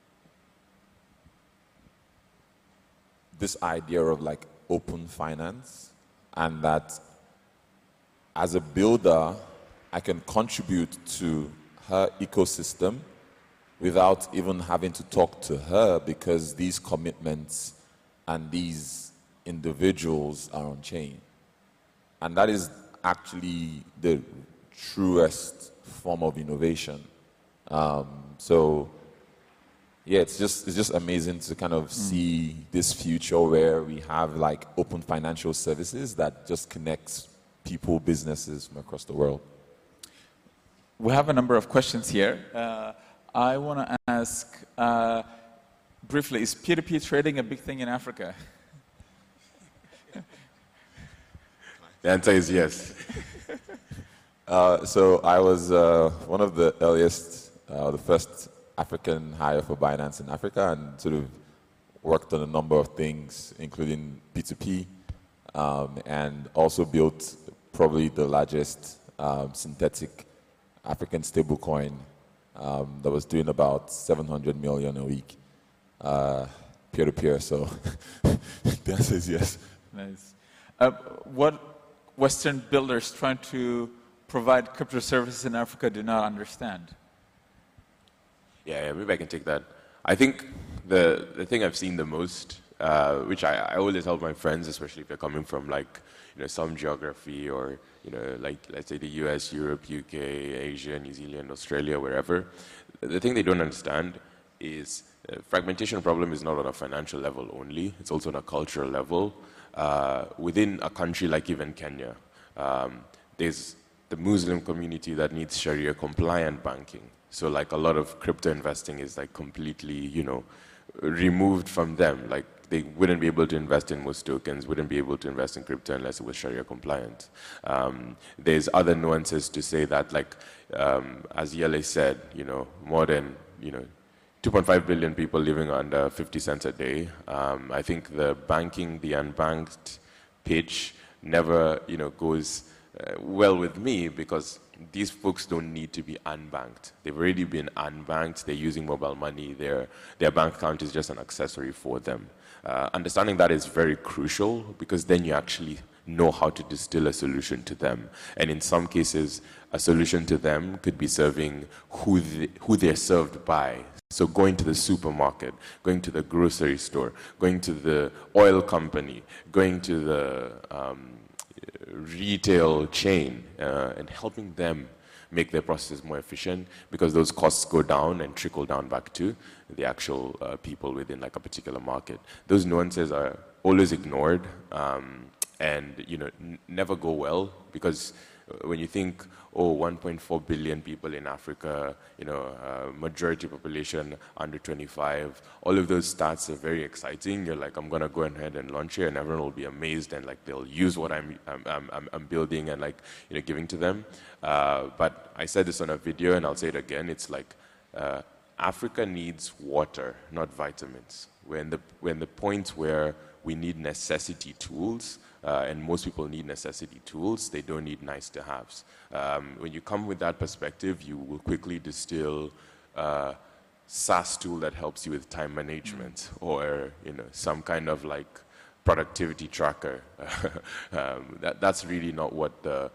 this idea of like open finance, and that as a builder, I can contribute to her ecosystem without even having to talk to her, because these commitments and these individuals are on chain. And that is actually the truest form of innovation. Um, so, yeah, it's just it's just amazing to kind of mm. see this future where we have like open financial services that just connects people, businesses from across the world. We have a number of questions here. Uh, I want to ask, uh, briefly, is peer-to-peer trading a big thing in Africa? The answer is yes. uh, so I was uh, one of the earliest, uh, the first African hire for Binance in Africa, and sort of worked on a number of things, including P two P, um, and also built probably the largest um, synthetic African stablecoin um, that was doing about seven hundred million a week, uh, peer-to-peer. So the answer is yes. Nice. Uh, what Western builders trying to provide crypto services in Africa do not understand? Yeah, yeah, maybe I can take that. I think the the thing I've seen the most, uh, which I, I always tell my friends, especially if they're coming from like you know some geography or you know like let's say the U S, Europe, U K, Asia, New Zealand, Australia, wherever, the thing they don't understand is uh, fragmentation problem is not on a financial level only; it's also on a cultural level. Uh, within a country like even Kenya, um, there's the Muslim community that needs Sharia compliant banking. So like a lot of crypto investing is like completely, you know, removed from them. Like they wouldn't be able to invest in most tokens, wouldn't be able to invest in crypto unless it was Sharia compliant. Um, there's other nuances to say that, like, um, as Yele said, you know, more than, you know, two point five billion people living under fifty cents a day. Um, I think the banking, the unbanked pitch never, you know, goes uh, well with me, because these folks don't need to be unbanked. They've already been unbanked. They're using mobile money. Their, their bank account is just an accessory for them. Uh, understanding that is very crucial, because then you actually know how to distill a solution to them. And in some cases, a solution to them could be serving who, they, who they're served by. So going to the supermarket, going to the grocery store, going to the oil company, going to the um, retail chain, uh, and helping them make their processes more efficient, because those costs go down and trickle down back to the actual uh, people within like a particular market. Those nuances are always ignored, um, and you know n never go well, because when you think, oh, one point four billion people in Africa, you know, uh, majority population under twenty-five, all of those stats are very exciting. You're like, I'm going to go ahead and launch it, and everyone will be amazed, and like they'll use what I'm, I'm, I'm, I'm building and like, you know, giving to them. Uh, but I said this on a video, and I'll say it again. It's like uh, Africa needs water, not vitamins. We're in the, we're in the point where we need necessity tools. Uh, and most people need necessity tools. They don't need nice-to-haves. Um, when you come with that perspective, you will quickly distill a SaaS tool that helps you with time management, or you know some kind of like productivity tracker. um, that, that's really not what the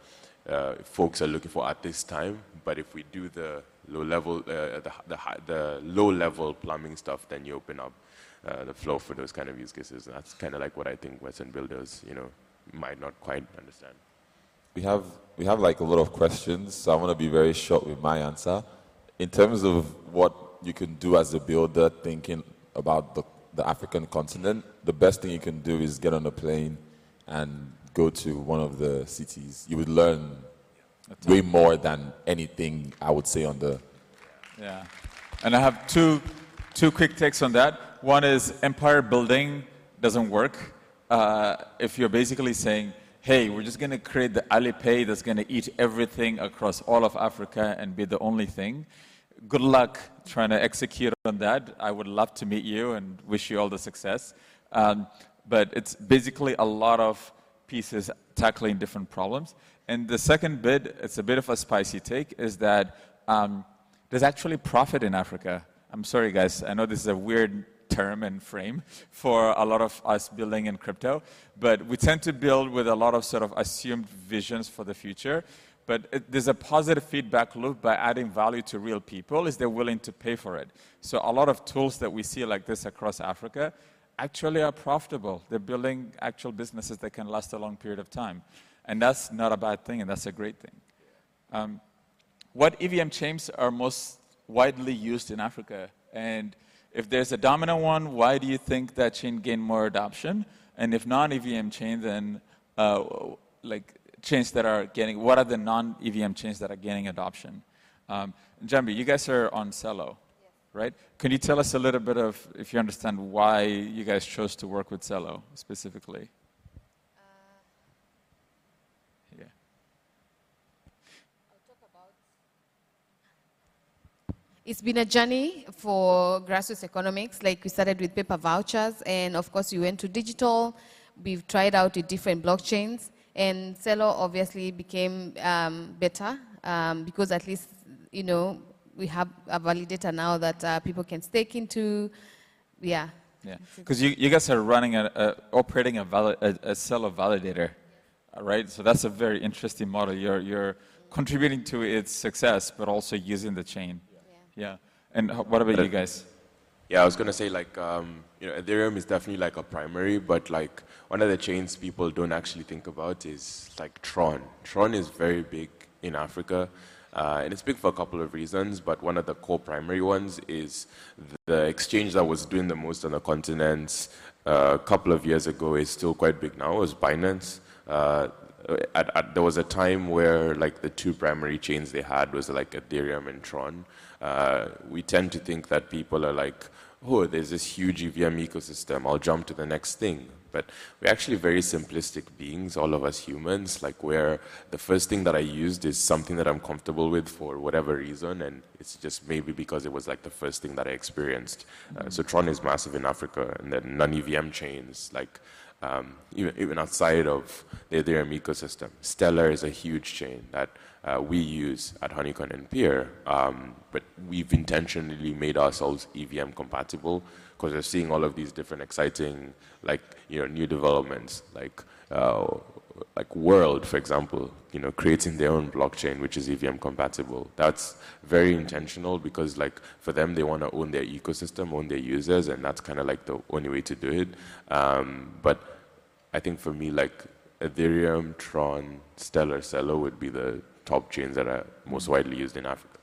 uh, folks are looking for at this time. But if we do the low level, uh, the, the, high, the low level plumbing stuff, then you open up uh, the flow for those kind of use cases. And that's kind of like what I think Western builders, you know, might not quite understand. We have we have like a lot of questions, so I want to be very short with my answer. In terms of what you can do as a builder, thinking about the, the African continent, the best thing you can do is get on a plane and go to one of the cities. You would learn way more than anything I would say on the... Yeah. And I have two, two quick takes on that. One is empire building doesn't work. Uh, if you're basically saying, hey, we're just going to create the Alipay that's going to eat everything across all of Africa and be the only thing. Good luck trying to execute on that. I would love to meet you and wish you all the success. Um, but it's basically a lot of pieces tackling different problems. And the second bit, it's a bit of a spicy take, is that um, there's actually profit in Africa. I'm sorry, guys. I know this is a weird term and frame for a lot of us building in crypto, but we tend to build with a lot of sort of assumed visions for the future. But it, there's a positive feedback loop by adding value to real people is they're willing to pay for it. So a lot of tools that we see like this across Africa actually are profitable. They're building actual businesses that can last a long period of time. And that's not a bad thing, and that's a great thing. Um, what E V M chains are most widely used in Africa? And if there's a dominant one, why do you think that chain gained more adoption? And if non-E V M chain, then uh, like chains that are getting, what are the non-E V M chains that are gaining adoption? Um, Jambi, you guys are on Celo, yes, right? Can you tell us a little bit of, if you understand, why you guys chose to work with Celo specifically? Uh, yeah. I'll talk about. It's been a journey for grassroots economics. Like we started with paper vouchers, and of course we went to digital. We've tried out with different blockchains. And Celo obviously became um, better um, because at least, you know, we have a validator now that uh, people can stake into. Yeah. Yeah, because you, you guys are running, a, a operating a, vali a, a Celo validator, right? So that's a very interesting model. You're, you're contributing to its success, but also using the chain. Yeah. Yeah. And what about you guys? Yeah, I was going to say, like, um, you know, Ethereum is definitely like a primary, but like one of the chains people don't actually think about is like Tron. Tron is very big in Africa, uh, and it's big for a couple of reasons, but one of the core primary ones is the exchange that was doing the most on the continent uh, a couple of years ago is still quite big now, is Binance. Uh, at, at, there was a time where like the two primary chains they had was like Ethereum and Tron. Uh, we tend to think that people are like, oh, there's this huge E V M ecosystem, I'll jump to the next thing. But we're actually very simplistic beings, all of us humans, like where the first thing that I used is something that I'm comfortable with for whatever reason, and it's just maybe because it was like the first thing that I experienced. Uh, so Tron is massive in Africa, and then non-E V M chains, like um, even, even outside of the Ethereum ecosystem. Stellar is a huge chain that Uh, we use at Honeycon and Peer, um, but we've intentionally made ourselves E V M compatible because we're seeing all of these different exciting, like, you know, new developments, like uh, like World, for example, you know, creating their own blockchain which is E V M compatible. That's very intentional because, like, for them they want to own their ecosystem, own their users, and that's kind of like the only way to do it. Um, but I think for me, like Ethereum, Tron, Stellar, Celo would be the top chains that are most widely used in Africa.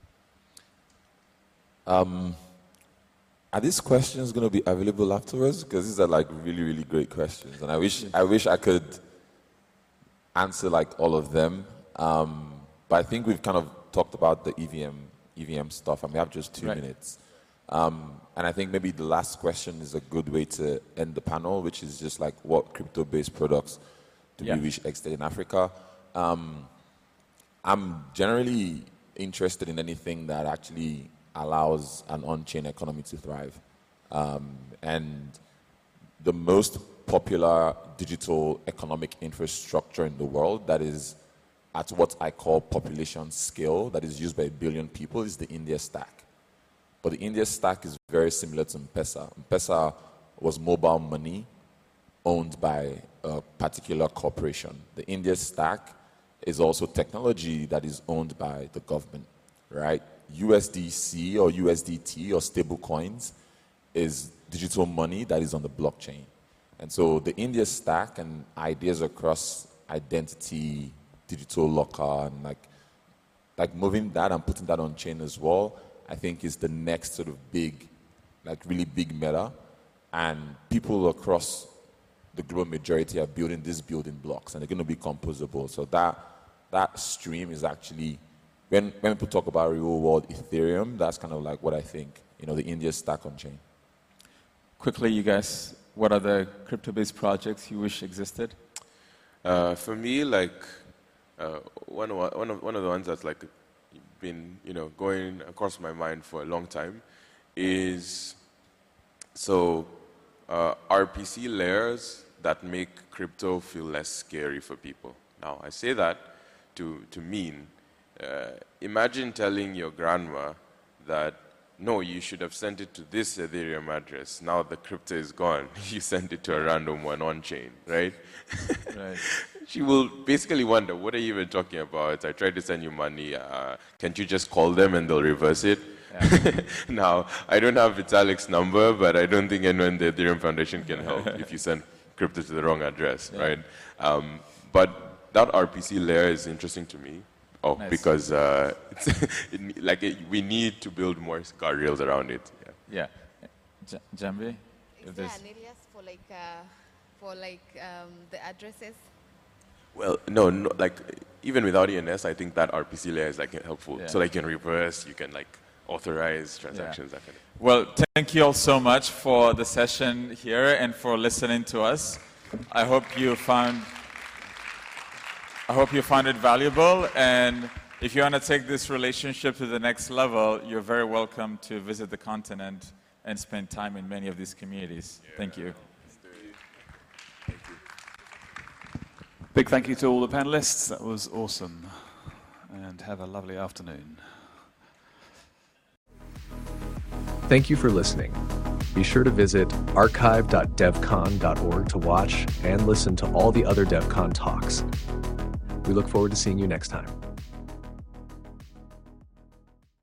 Um, are these questions going to be available afterwards? Because these are like really, really great questions, and I wish I wish I could answer like all of them. Um, but I think we've kind of talked about the E V M E V M stuff, and we have just two right. minutes. Um, and I think maybe the last question is a good way to end the panel, which is just like what crypto-based products do yeah. we wish existed in Africa? Um, I'm generally interested in anything that actually allows an on-chain economy to thrive. Um, and the most popular digital economic infrastructure in the world that is at what I call population scale, that is used by a billion people, is the India Stack. But the India Stack is very similar to M-Pesa. M-Pesa was mobile money owned by a particular corporation. The India Stack is also technology that is owned by the government, right? U S D C or U S D T or stable coins is digital money that is on the blockchain. And so the India stack and ideas across identity, digital locker, and like, like moving that and putting that on chain as well, I think is the next sort of big, like really big meta. And people across the global majority are building these building blocks, and they're going to be composable. So that that stream is actually, when, when people talk about real world Ethereum, that's kind of like what I think, you know, the India stack on chain. Quickly, you guys, what are the crypto-based projects you wish existed? Uh, for me, like uh, one of one of one of the ones that's like been you know going across my mind for a long time is so uh, R P C layers that make crypto feel less scary for people. Now, I say that to to mean uh, imagine telling your grandma that, no, you should have sent it to this Ethereum address. Now the crypto is gone. You sent it to a random one on-chain, right? Right. She will basically wonder, what are you even talking about? I tried to send you money. Uh, can't you just call them and they'll reverse it? Yeah. Now, I don't have Vitalik's number, but I don't think anyone in the Ethereum Foundation can help if you send crypto to the wrong address, yeah. right? Um, but that R P C layer is interesting to me. Oh, nice. Because uh, it's it, like it, we need to build more guardrails around it. Yeah. yeah. Jambi? Is there an alias for like uh, for like um, the addresses? Well, no, no, like even without E N S, I think that R P C layer is like helpful. Yeah. So like you can reverse, you can like authorize transactions. Yeah. That kind of. Well, thank you all so much for the session here and for listening to us. I hope you found. I hope you found it valuable, and if you want to take this relationship to the next level, you're very welcome to visit the continent and spend time in many of these communities. Yeah. Thank you. Thank you. Big thank you to all the panelists. That was awesome, and have a lovely afternoon. Thank you for listening. Be sure to visit archive dot devcon dot org to watch and listen to all the other DevCon talks. We look forward to seeing you next time.